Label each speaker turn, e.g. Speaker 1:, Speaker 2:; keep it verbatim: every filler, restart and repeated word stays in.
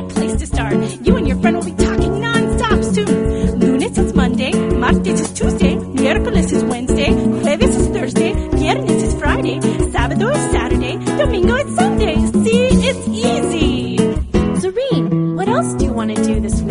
Speaker 1: great place to start. You and your friend will be talking non-stop soon. Lunes is Monday, martes is Tuesday, miércoles is Wednesday, jueves is Thursday, viernes is Friday, sábado is Saturday, domingo is Sunday. See, it's easy.
Speaker 2: Zareen, what else do you want to do this week?